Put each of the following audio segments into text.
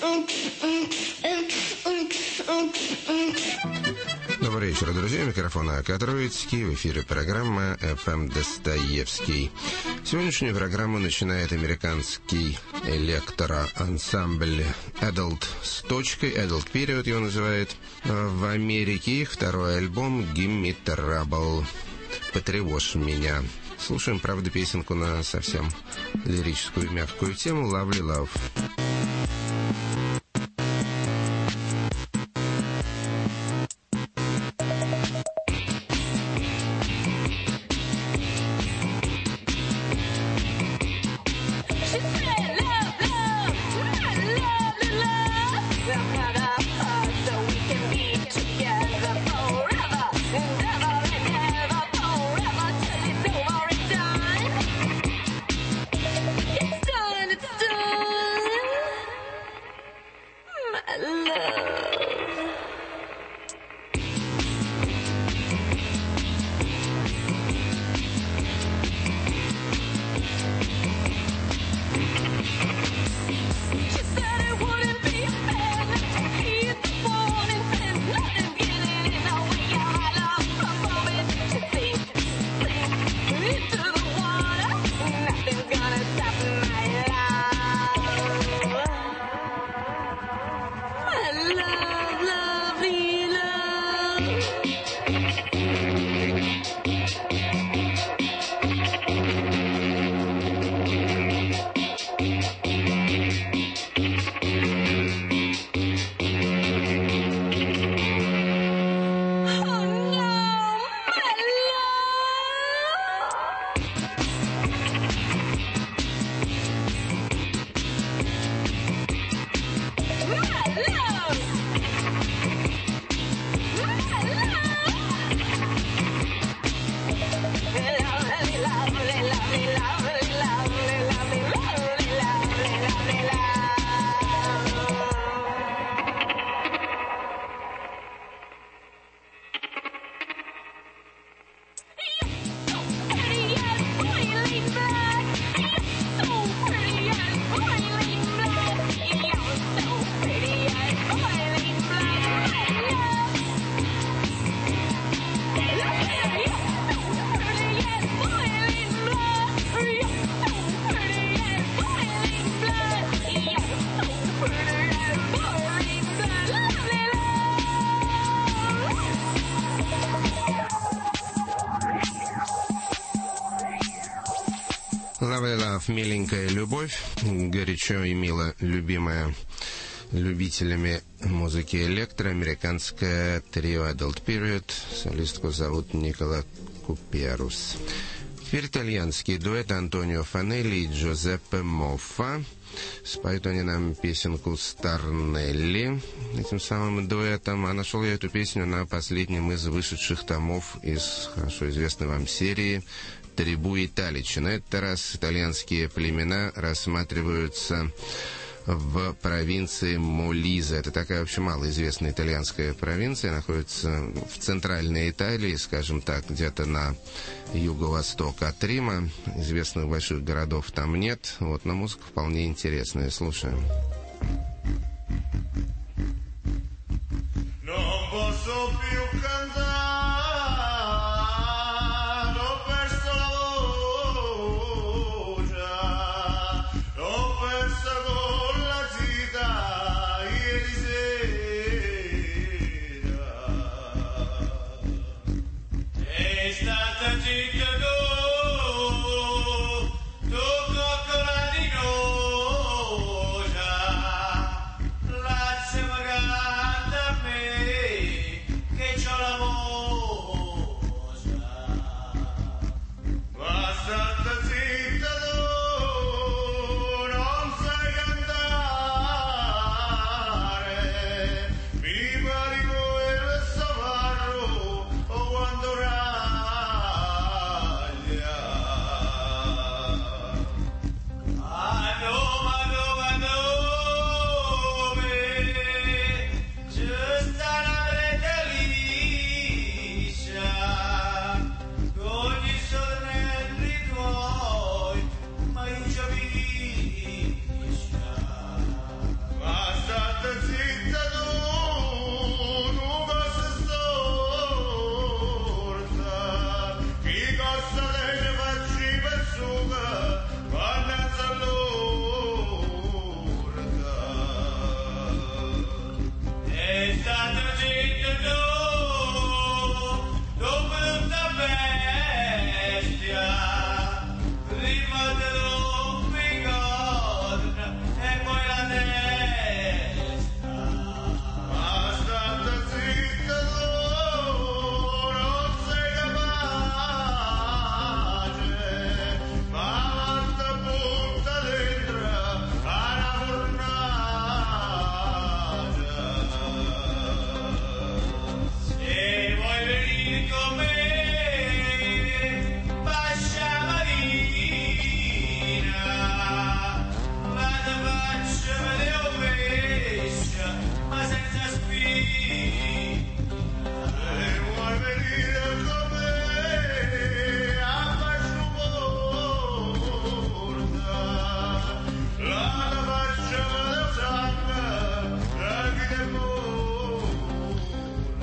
Добрый вечер, друзья. Микрофон Акатровицкий. В эфире программа FM Достоевский. Сегодняшнюю программу начинает американский электроансамбль Adult с точкой. Adult Period его называют. В Америке их второй альбом Gimme Trouble. Потревожь меня. Слушаем, правда, песенку на совсем лирическую мягкую тему Lovely Love. Lovely Love, миленькая любовь, горячо и мило любимая любителями музыки электро, американское трио Adult Period, солистку зовут Никола Куперус. Теперь итальянский дуэт Антонио Фанелли и Джузеппе Моффа. Споют они нам песенку «Старнелли» этим самым дуэтом. А нашел я эту песню на последнем из вышедших томов из хорошо известной вам серии «Трибу Италичи». На этот раз итальянские племена рассматриваются в провинции Молизе. Это такая вообще малоизвестная итальянская провинция, находится в центральной Италии, скажем так, где-то на юго-восток от Рима. Известных больших городов там нет, вот, но музыка вполне интересная. Слушаем. Tocco ancora di noia.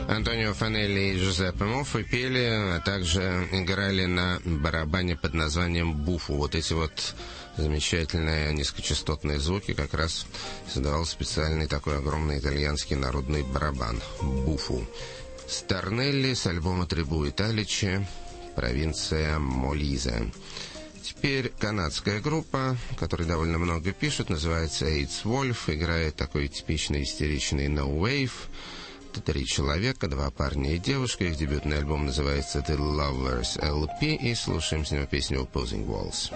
Антонио Фанелли и Джузеппе Моффи пели, а также играли на барабане под названием буфу. Вот эти вот замечательные низкочастотные звуки как раз создавал специальный такой огромный итальянский народный барабан буфу. Старнелли с альбома «Трибу Италичи», провинция Молизе. Теперь канадская группа, которая довольно много пишет, называется Eight Wolf, играет такой типичный истеричный no wave. 3 человека, 2 парня и девушка. Их дебютный альбом называется The Lovers LP, и слушаем с него песню Opposing Walls.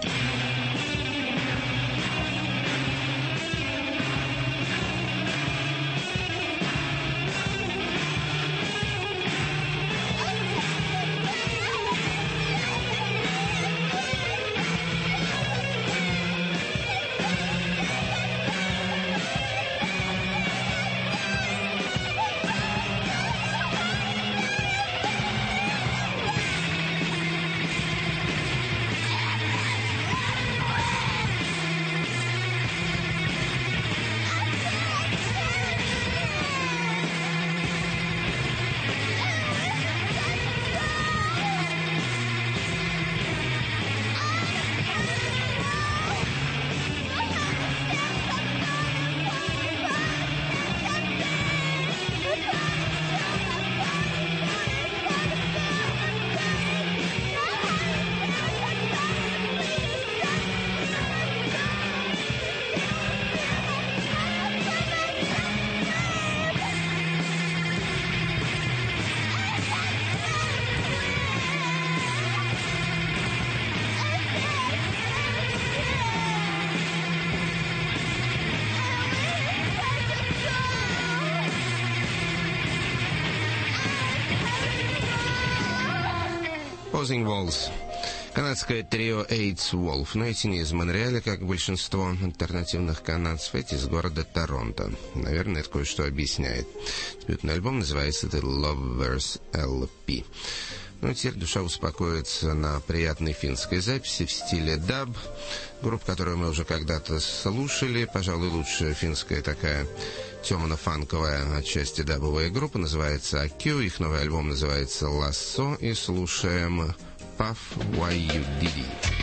Opposing Walls. Канадское трио Eight Wolf, но эти не из Монреаля, как большинство альтернативных канадцев, эти из города Торонто. Наверное, это кое-что объясняет. Дебютный альбом называется The Lovers LP. Ну, теперь душа успокоится на приятной финской записи в стиле даб. Группа, которую мы уже когда-то слушали, пожалуй, лучшая финская такая темно-фанковая, отчасти дабовая группа, называется AQ. Их новый альбом называется Lasso, и слушаем Puff Why You Did It.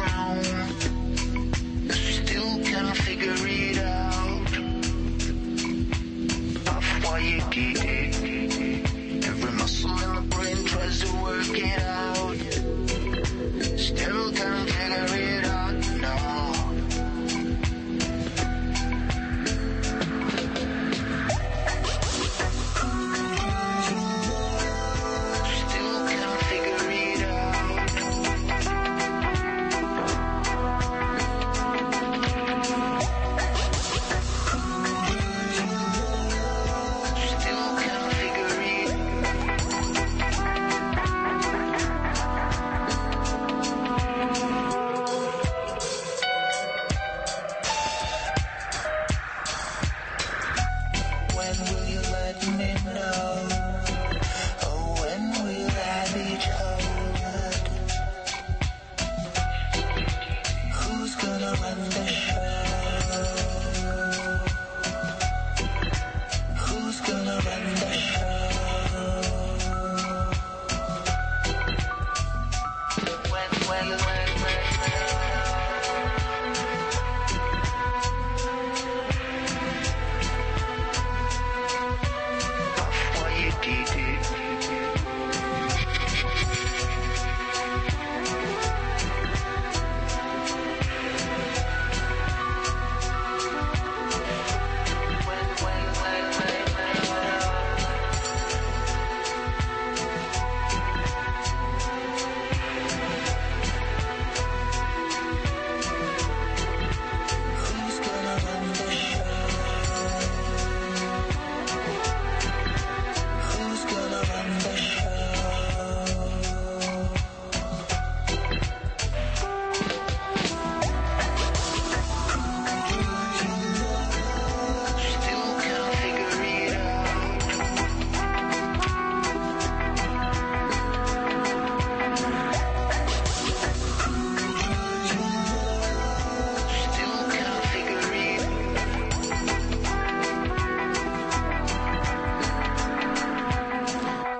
Figure it out.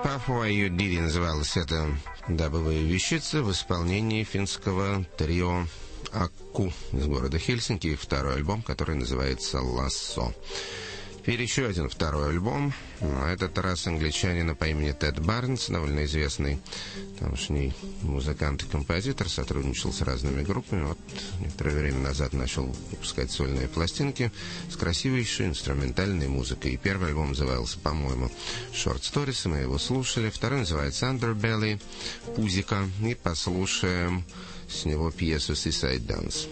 Papua Юдири называлась эта дабовая вещица в исполнении финского трио Акку из города Хельсинки. Их второй альбом, который называется «Лассо». Теперь еще один второй альбом. На этот раз англичанина по имени Тед Барнс, довольно известный тамошний музыкант и композитор, сотрудничал с разными группами. Вот некоторое время назад начал выпускать сольные пластинки с красивейшей инструментальной музыкой. И первый альбом назывался, по-моему, Short Stories, мы его слушали. Второй называется Underbelly, Пузика. И послушаем с него пьесу Seaside Dance.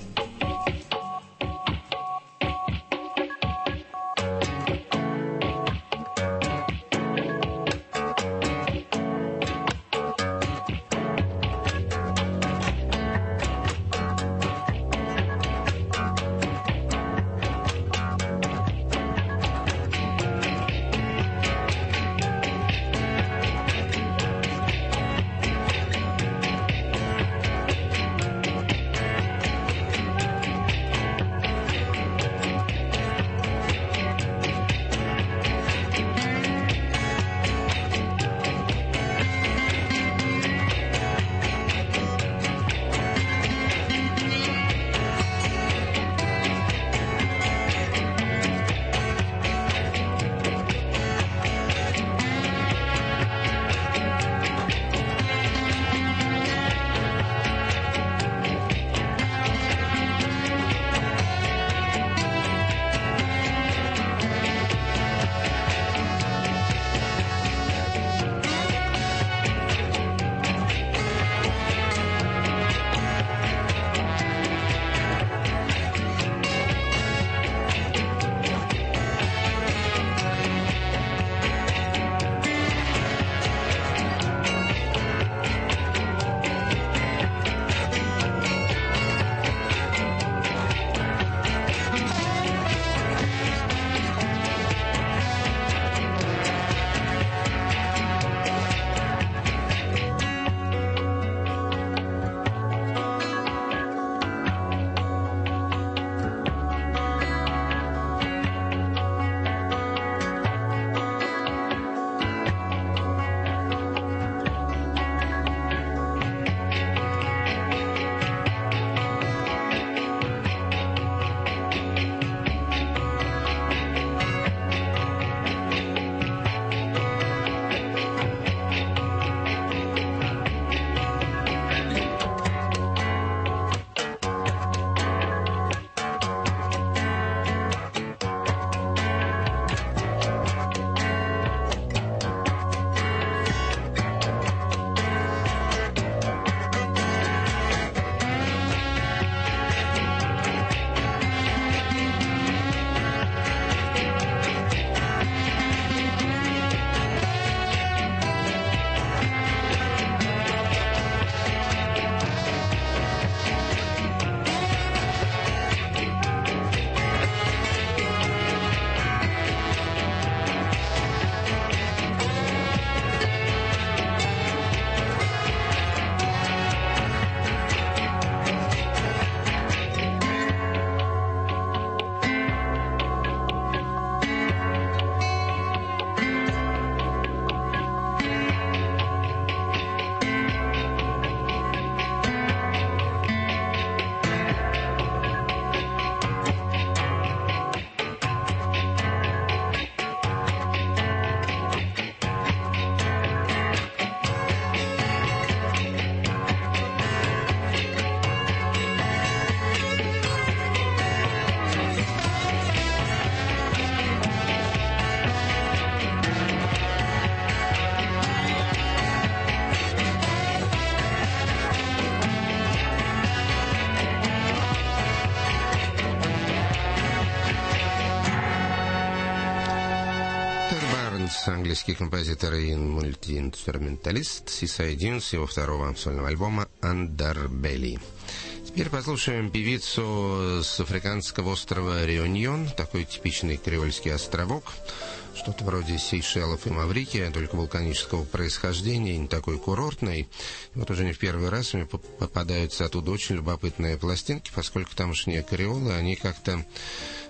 Английский композитор и мультиинструменталист Seaside Dunes, его второго сольного альбома Underbelly. Теперь послушаем певицу с африканского острова Реуньон, такой типичный креольский островок, что-то вроде Сейшелов и Маврикия, только вулканического происхождения, не такой курортный. И вот уже не в первый раз мне попадаются оттуда очень любопытные пластинки, поскольку тамошние креолы, они как-то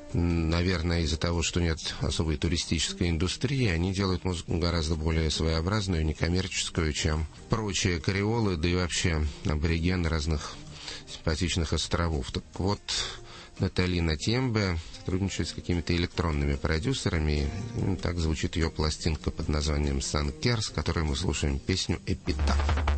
Наверное, из-за того, что нет особой туристической индустрии, они делают музыку гораздо более своеобразную, некоммерческую, чем прочие креолы, да и вообще аборигены разных симпатичных островов. Так вот, Наталина Тембе сотрудничает с какими-то электронными продюсерами. И так звучит ее пластинка под названием «Сан-Кер», с которой мы слушаем песню «Эпитаф».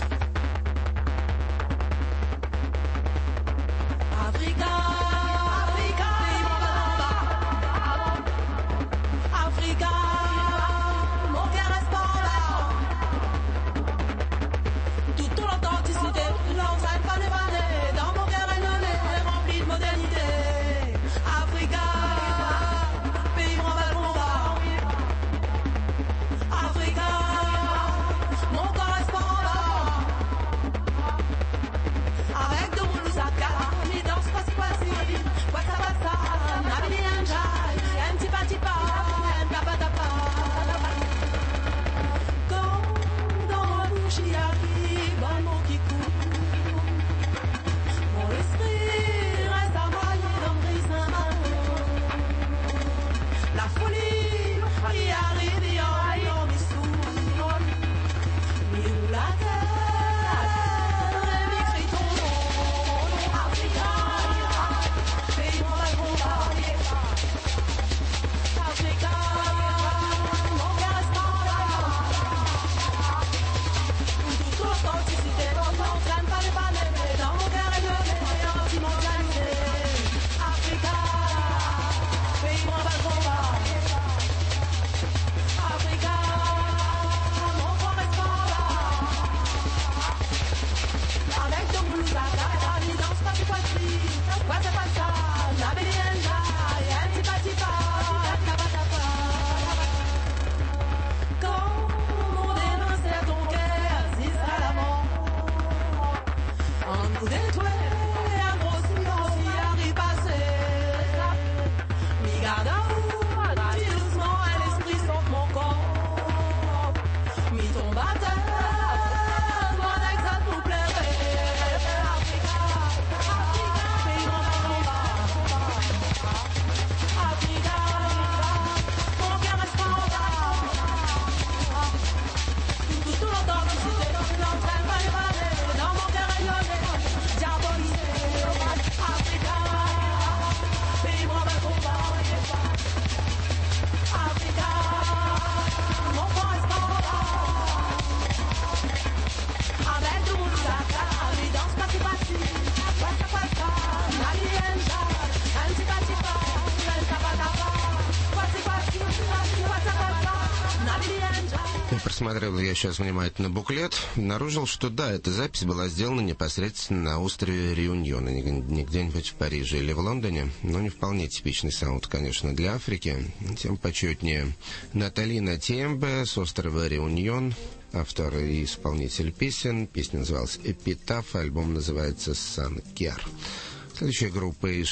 Просмотрел я сейчас внимательно буклет, обнаружил, что да, эта запись была сделана непосредственно на острове Реуньон, не где-нибудь в Париже или в Лондоне, но не вполне типичный саунд, конечно, для Африки. Тем почетнее Наталина Тембе с острова Реуньон, автор и исполнитель песен. Песня называлась «Эпитаф», альбом называется «Сан-Кер». Следующая группа из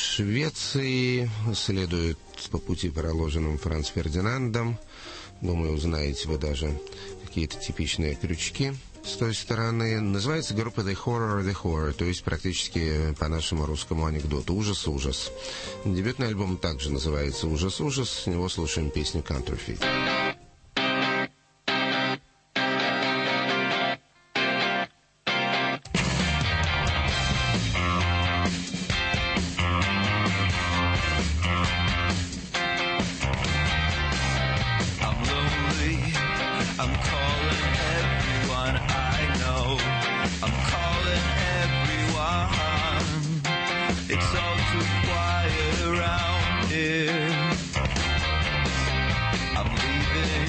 Швеции следует по пути, проложенным Франц Фердинандом. Думаю, узнаете вы даже какие-то типичные крючки с той стороны. Называется группа The Horror, то есть практически по нашему русскому анекдоту «Ужас-ужас». Дебютный альбом также называется «Ужас-ужас». С него слушаем песню «Counterfeit». I'm leaving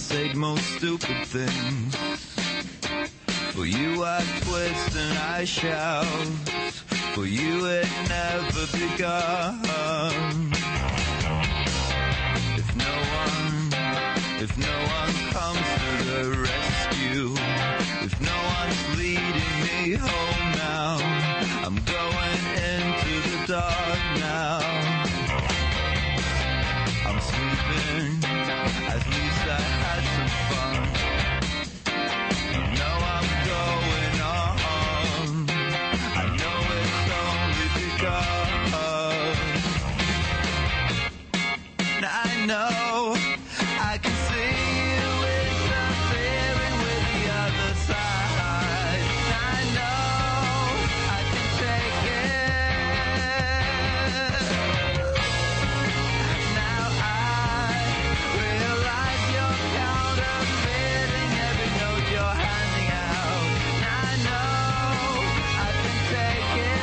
say most stupid things. For you I twist and I shout. For you it never begun. If no one comes to the rescue, if no one's leading me home now, I'm going into the dark now. I'm sleeping, at least I had some fun. Now I'm going on, I know it's only begun. I know I can see you interfering with the other side. I know I can take it. And now I realize you're counterfeiting every note you're handing out. And I know I can take it.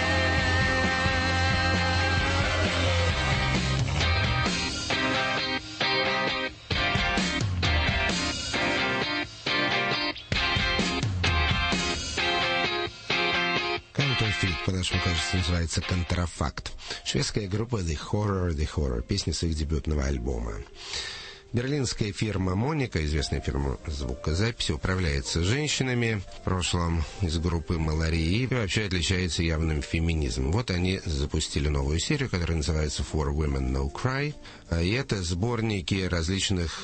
Фильм, по-нашему, кажется, называется «Контрафакт». Шведская группа The Horror, песня с их дебютного альбома. Берлинская фирма «Моника», известная фирма звукозаписи, управляется женщинами, в прошлом из группы «Маларии», и вообще отличается явным феминизмом. Вот они запустили новую серию, которая называется «For Women No Cry». И это сборники различных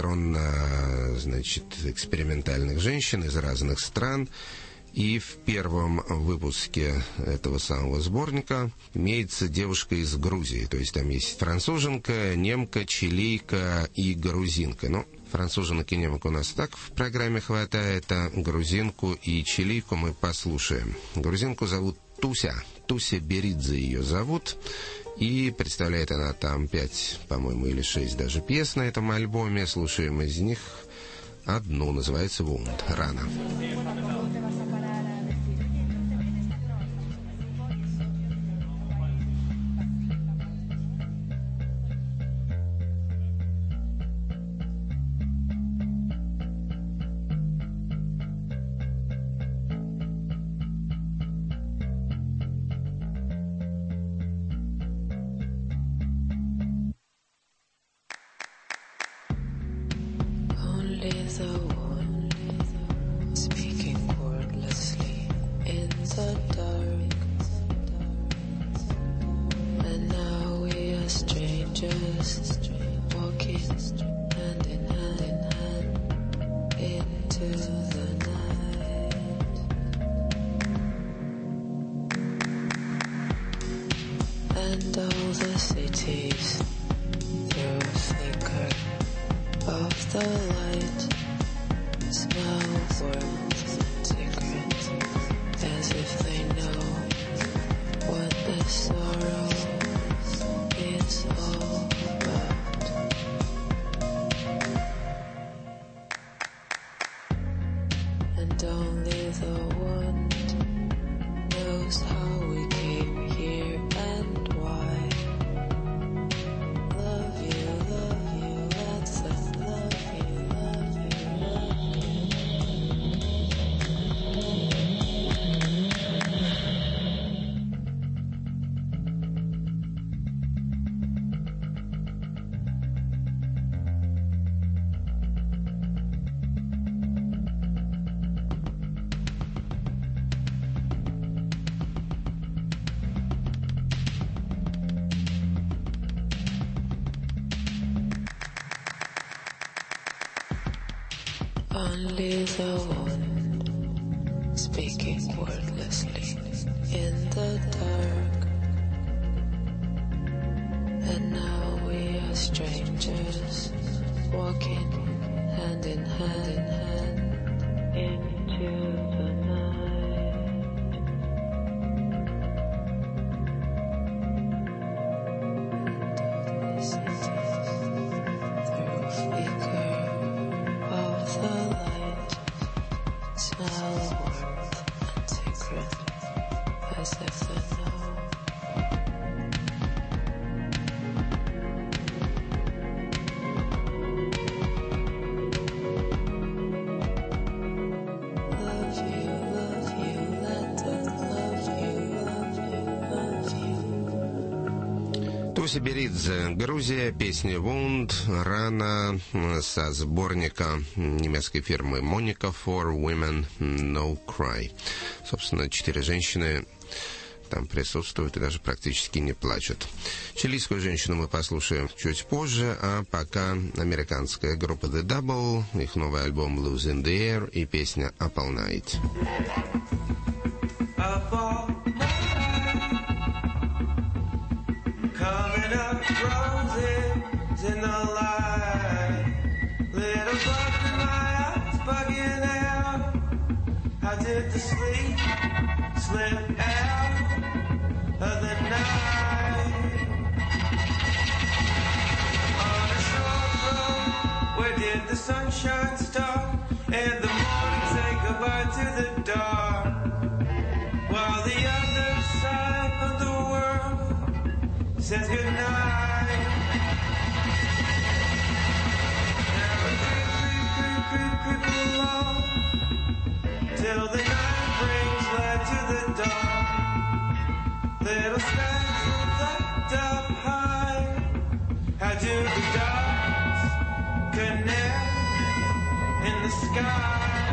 экспериментальных женщин из разных стран. И в первом выпуске этого самого сборника имеется девушка из Грузии. То есть там есть француженка, немка, чилийка и грузинка. Ну, француженок и немок у нас так в программе хватает, а грузинку и чилийку мы послушаем. Грузинку зовут Туся. Туся Беридзе ее зовут. И представляет она там 5, по-моему, или 6 даже пьес на этом альбоме. Слушаем из них одну, называется «Wound», «Рана». Only the one speaking wordlessly in the dark. And now we are strangers walking hand in hand into the night. Through a flicker of the light, smell warmth and secret, as if the know. Гусиберидзе, Грузия, песня «Wound», «Рана» со сборника немецкой фирмы «Monica for Women No Cry». Собственно, 4 женщины там присутствуют и даже практически не плачут. Чилийскую женщину мы послушаем чуть позже, а пока американская группа The Double, их новый альбом «Lose in the Air» и песня «Up All Night». Coming up roses in the light, little bugs in my eyes bugging out. How did the sleep slip out of the night? On a short road, where did the sunshine start and the morning say goodbye to the dark? While the other side of the world says goodnight. Now we creep along till the night brings light to the dawn. Little specks reflect up high. How do the dots connect in the sky?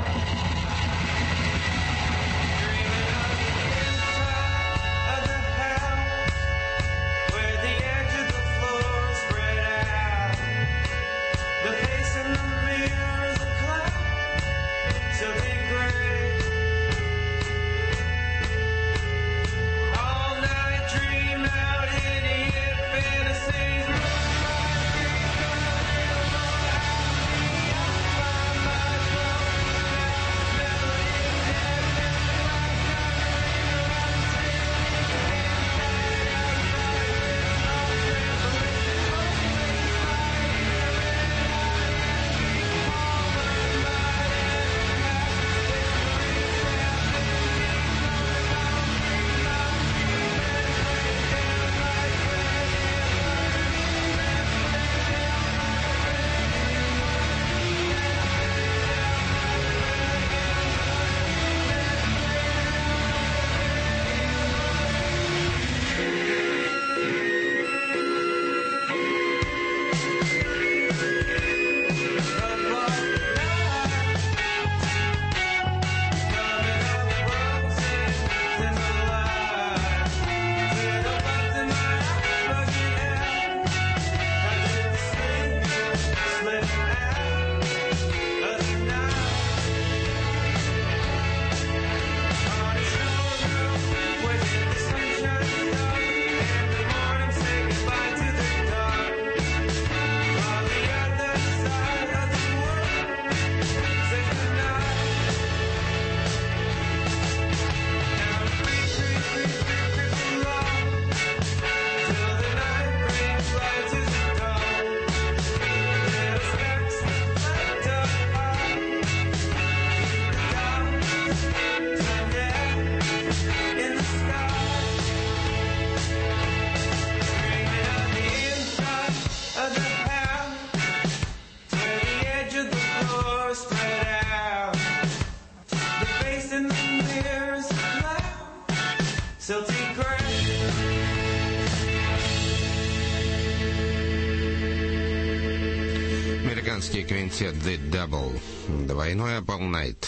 Американский квинтет The Double, двойной Up All Night,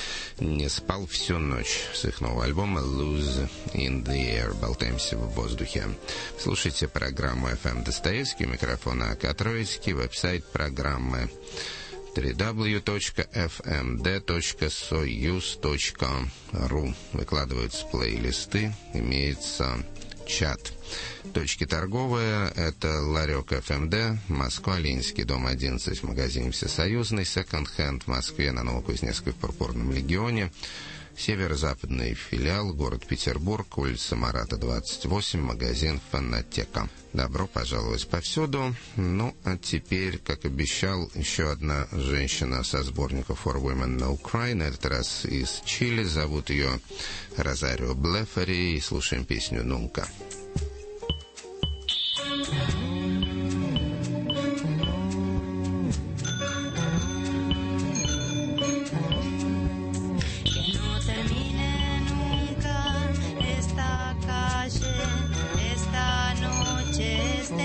не спал всю ночь с их нового альбома Lose in the Air. Болтаемся в воздухе. Слушайте программу FM Достоевский, микрофон АК Троицкий, веб-сайт программы www.fmd.soyuz.ru. Выкладываются плейлисты, имеется чат. Точки торговые — это ларек ФМД, Москва, Ленинский дом 11, в магазине Всесоюзный, секонд-хенд в Москве на Новокузнецкой в Пурпурном Легионе, северо-западный филиал, город Петербург, улица Марата, 28, магазин «Фонотека». Добро пожаловать повсюду. Ну, а теперь, как обещал, еще одна женщина со сборника «For Women No Cry», на этот раз из Чили. Зовут ее Розарио Блефари, и слушаем песню «Нунка». Esta noche, este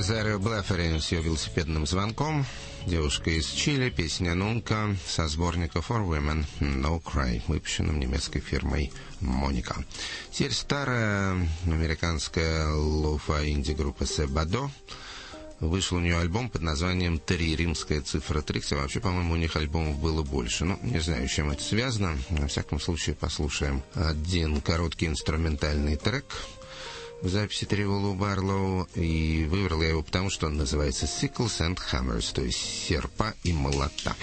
Розарио Блэфери с ее велосипедным звонком. Девушка из Чили, песня «Нунка» со сборника «For Women No Cry», выпущенным немецкой фирмой «Моника». Теперь старая американская лоу-фай инди-группа «Себадо». Вышел у нее альбом под названием «Три», римская цифра 3. Хотя вообще, по-моему, у них альбомов было больше. Ну, не знаю, с чем это связано. На всяком случае, послушаем один короткий инструментальный трек в записи трио Лу Барлоу. И выбрал я его потому, что он называется «Sickles and Hammers», то есть «Серпа и молота».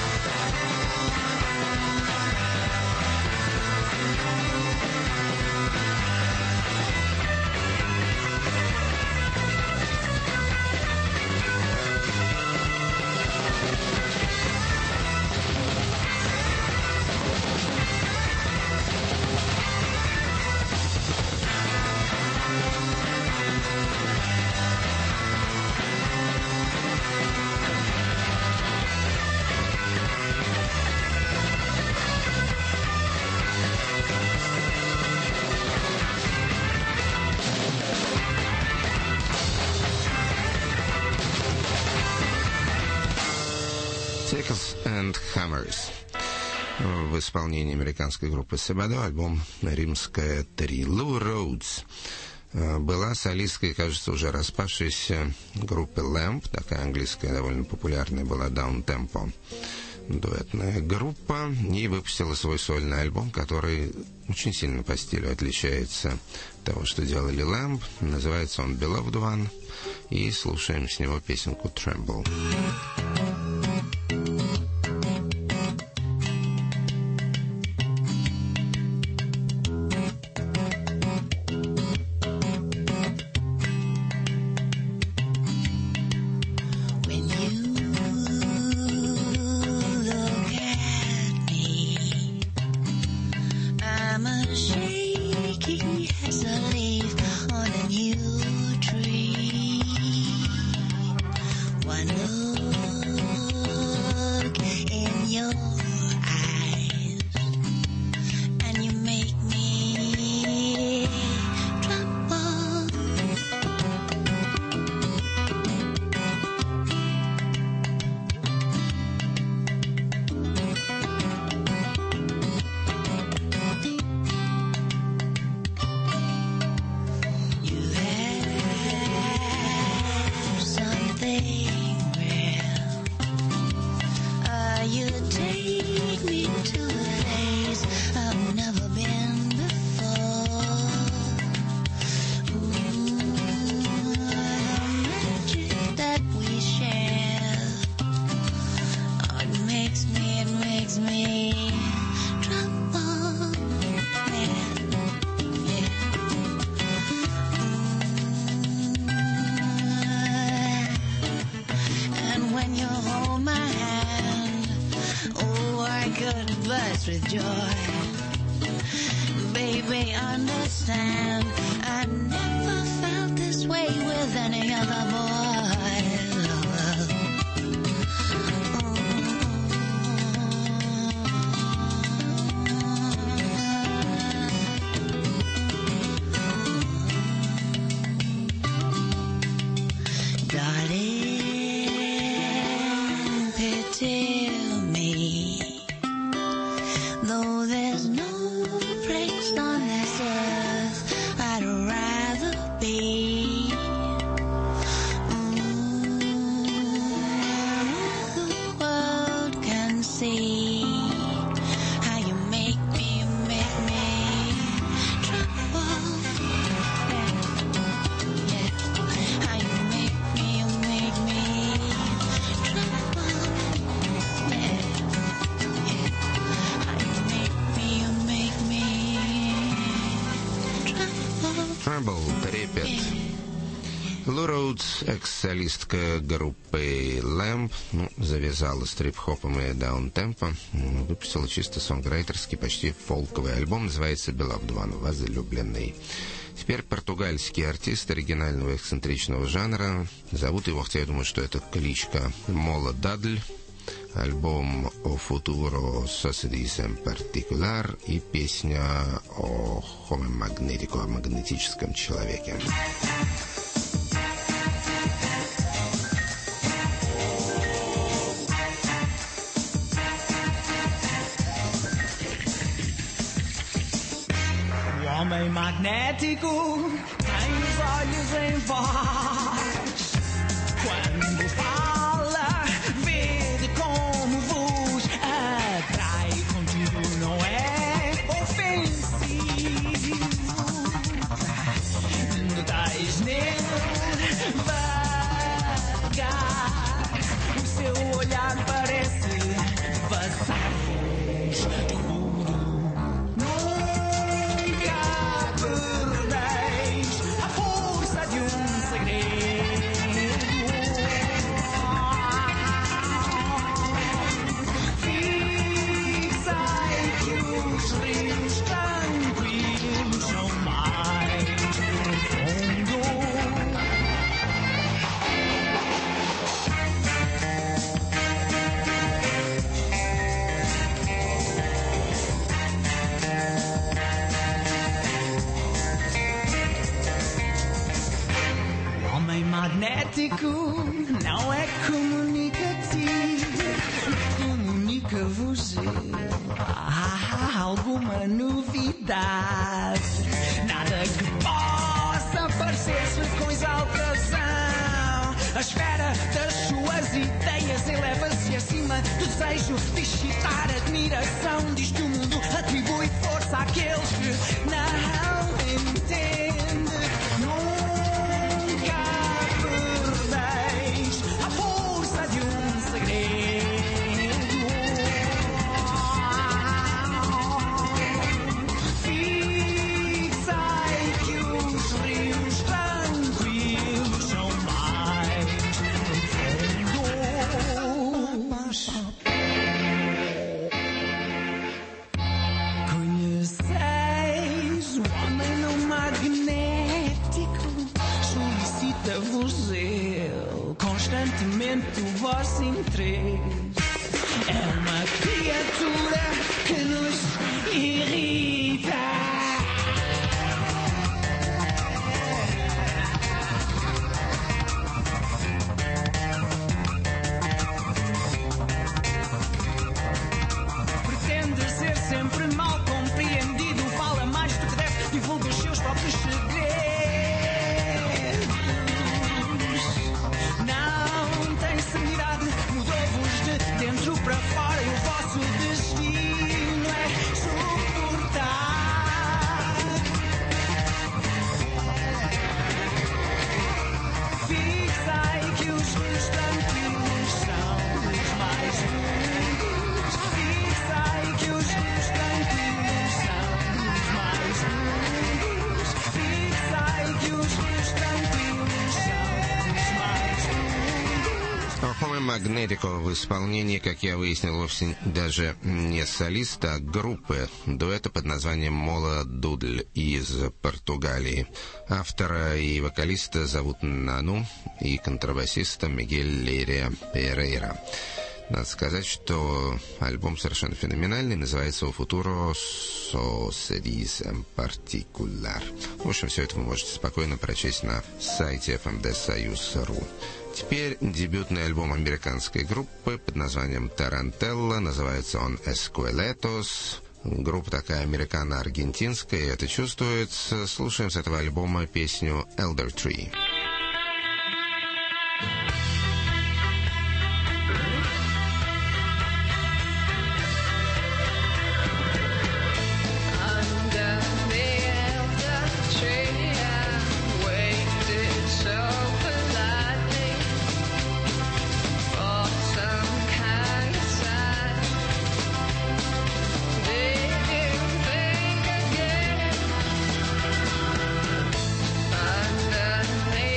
Sickles and Hammers в исполнении американской группы Себадо, альбом «Римская 3». Лу Роудс была солисткой, кажется, уже распавшейся группы Lamb, такая английская довольно популярная была даун-темпо дуэтная группа, и выпустила свой сольный альбом, который очень сильно по стилю отличается от того, что делали Lamb. Называется он «Beloved One», и слушаем с него песенку «Tremble». With joy, baby, understand, I never felt this way with any other boy. Darling, pity me. Though there's no place on this earth I'd rather be. The world can see how you make me trouble. Yeah. How you make me trouble. Yeah. Trouble, трепет. Лу Роудс, экс-солистка группы Lamb, завязала с трип-хопом и даун-темпо, выпустила чисто сонграйтерский, почти фолковый альбом, называется «Beloved One», «Возлюбленный». Теперь португальский артист оригинального эксцентричного жанра. Зовут его, хотя я думаю, что это кличка, Мола Дадль. Альбом «О футуро sociedis en particular» и песня о Homo Magneticum, о магнетическом человеке. Homem magnético tem os olhos em voz. Quando fala, vê como vos atrai. Contudo, não é ofensivo. Notais nele vagar. O seu olhar parece vazar-vos tudo. Nunca perdeis a força de um segredo. Fixei que os rios tranquilos são mais profundos. Homem magnético não é comunicativo, comunica-vos há alguma novidade, nada que possa parecer-se com exaltação. A esfera das suas ideias eleva-se acima do desejo de excitar admiração. Diz que o mundo atribui força àqueles que não entendem. Nunca perdeis a força de um segredo. Fixei que os rios tranquilos são mais profundos. Conheceis o homem não magnético? Solicita-vos ele constantemente o vosso interesse. É uma criatura que nos irrita. Pretende ser sempre mal compreendido. Fala mais do que deve, divulga os seus próprios segredos. Não tem serenidade, mudou-vos de dentro para fora. E o vosso destino é suportar. Fixei que os rios tranquilos são os mais lindos. Fixei que os rios tranquilos são os mais lindos. Fixei que os rios tranquilos são os mais lindos. Homem Магнетико в исполнении, как я выяснил, вовсе даже не солиста, а группы, дуэта под названием Мола Дудль из Португалии. Автора и вокалиста зовут Нану, и контрабасиста Мигель Лерия Перейра. Надо сказать, что альбом совершенно феноменальный, называется «O futuro so se dice en particular». В общем, все это вы можете спокойно прочесть на сайте fmdsayus.ru. Теперь дебютный альбом американской группы под названием «Тарантелла». Называется он «Esqueletos». Группа такая американо-аргентинская, и это чувствуется. Слушаем с этого альбома песню «Elder Tree». Underneath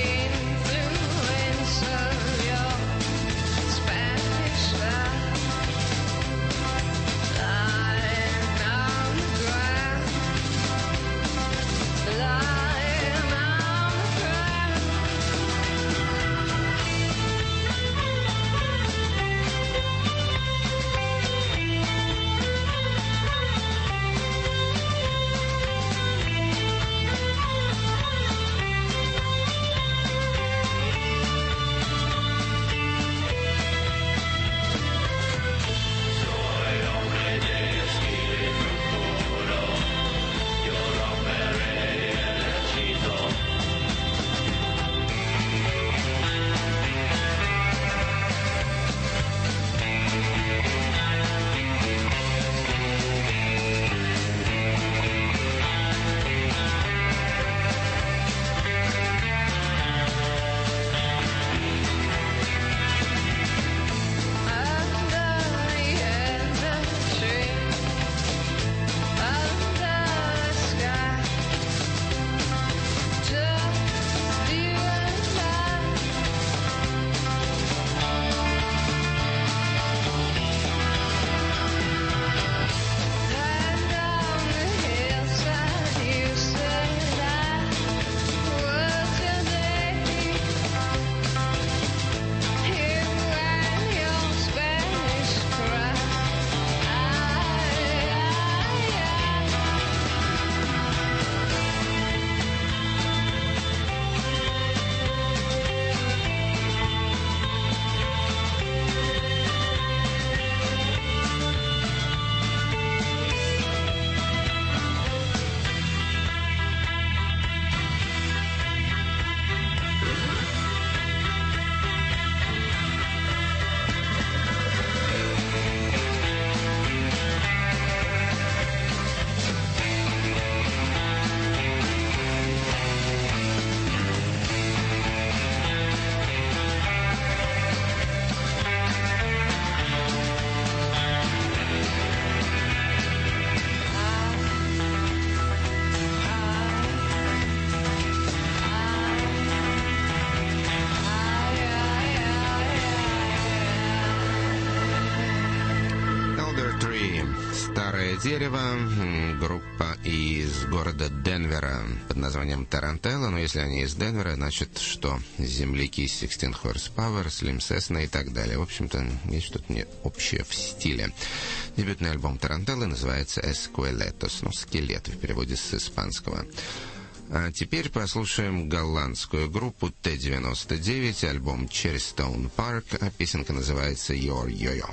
«Старое дерево», группа из города Денвера под названием Тарантелла, но если они из Денвера, значит, что земляки 16 Horsepower, Slim Cessna и так далее. В общем-то, есть что-то не общее в стиле. Дебютный альбом Тарантеллы называется «Esqueletos», ну, «Скелет» в переводе с испанского. А теперь послушаем голландскую группу T99, альбом Cherry Stone Park, а песенка называется «Your Yo-Yo».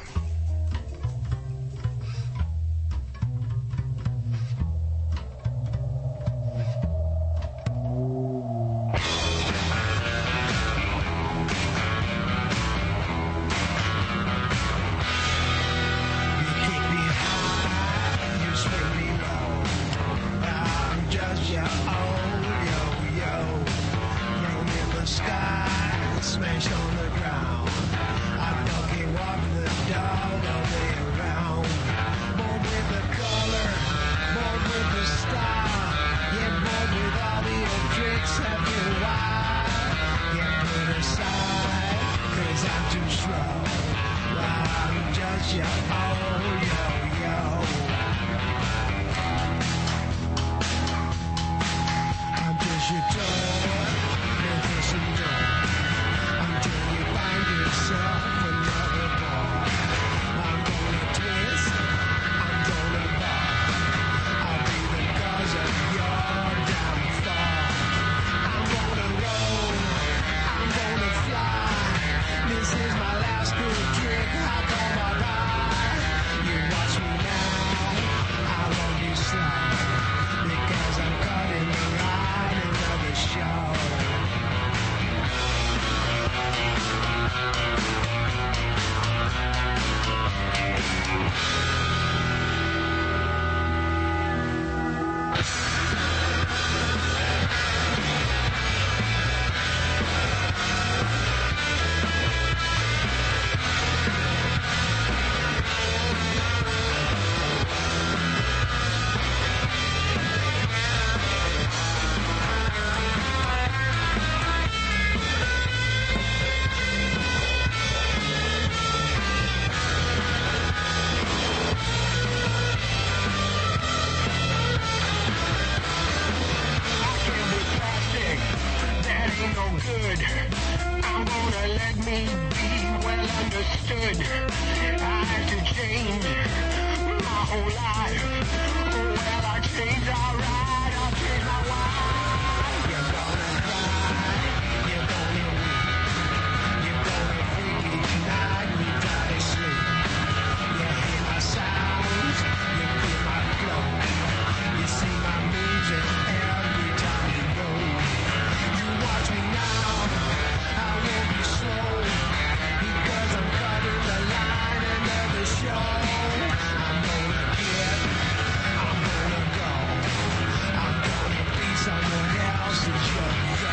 Smashed on the ground. I doggy walk the dog all day around. Born with the color, born with the style. Yeah, born with all the old tricks after a while. Get put aside, 'cause I'm too slow. I'm just your old yo-yo. I'm just your toy, and just a door. Until you find yourself another boy. I'm gonna twist, I'm gonna ball. I'll be the cause of your downfall. I'm gonna roll, I'm gonna fly. This is my last good trick, I call my ride. You watch me now, I love you slow. Because I'm caught in the line, another show. That ain't no good. I'm gonna let me be well understood. I had to change my whole life. Well, I changed alright. I'll change my life. You're gonna cry. You're gonna weep. You're gonna freak each night. You try to sleep. You hear my sounds. You feel my flow. You see my moves and every time you move. Watch me now, I won't be slow, because I'm cutting the line and the show. I'm gonna get, I'm gonna go, I'm gonna be someone else's yo-yo.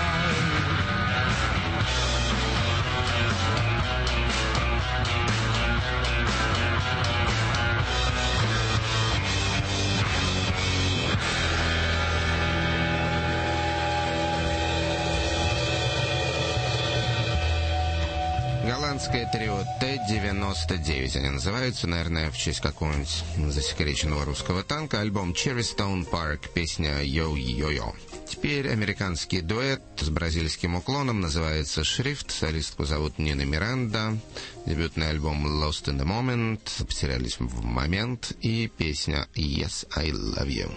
Голландское трио T99. Они называются, наверное, в честь какого-нибудь засекреченного русского танка. Альбом Cherry Stone Park, песня «Yo-Yo-Yo». Теперь американский дуэт с бразильским уклоном, называется «Шрифт». Солистку зовут Нина Миранда. Дебютный альбом «Lost in the Moment», «Потерялись в момент», и песня «Yes, I Love You».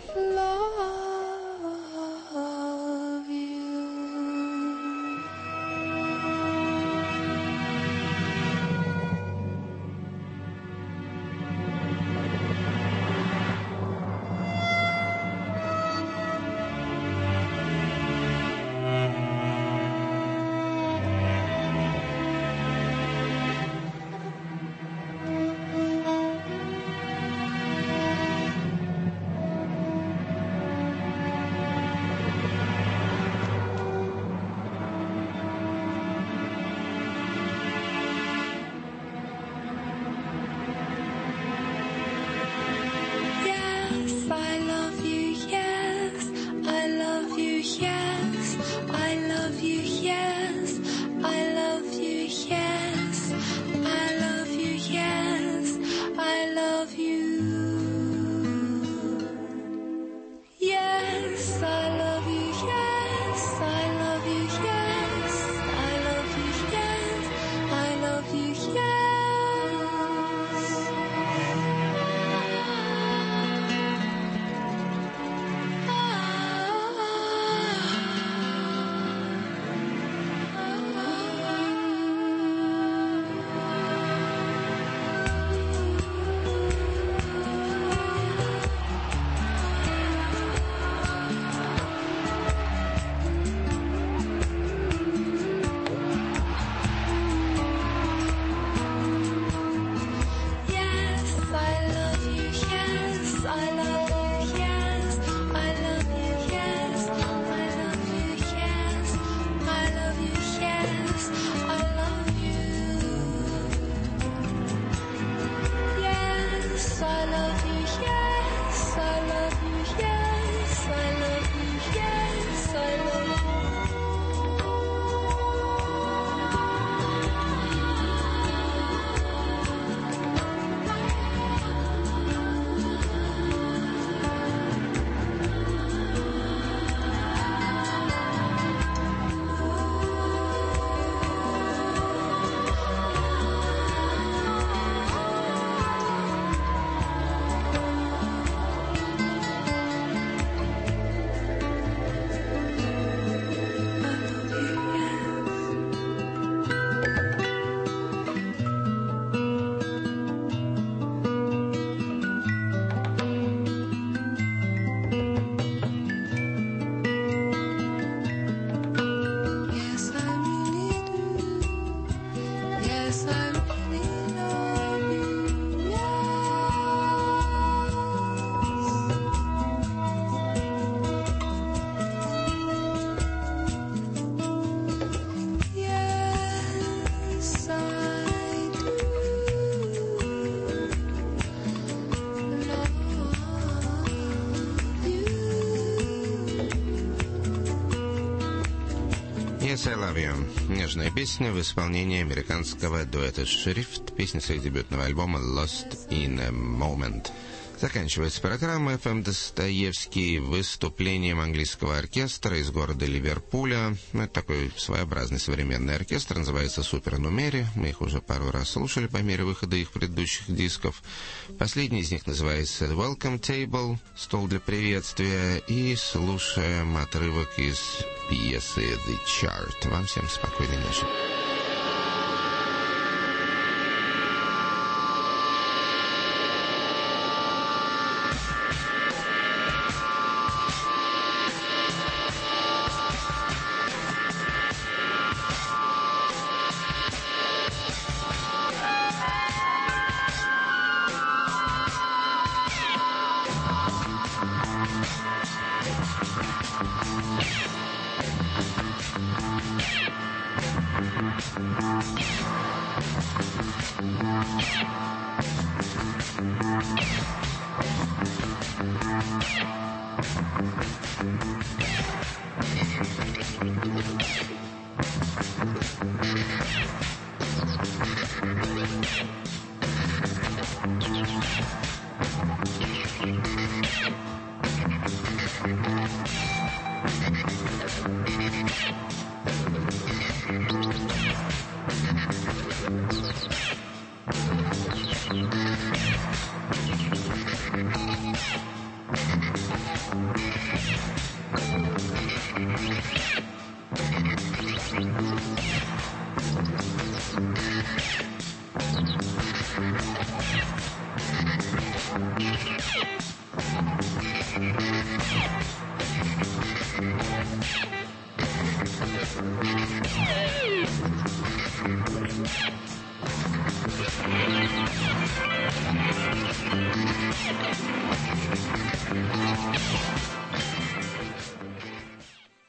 Yes, I Love You. Нежная песня в исполнении американского дуэта «Шрифт», песня с их дебютного альбома «Lost in a Moment». Заканчивается программа FM Достоевский выступлением английского оркестра из города Ливерпуля. Это такой своеобразный современный оркестр, называется «Супернумери». Мы их уже пару раз слушали по мере выхода их предыдущих дисков. Последний из них называется «Welcome Table», «Стол для приветствия». И слушаем отрывок из пьесы «The Chart». Вам всем спокойной ночи.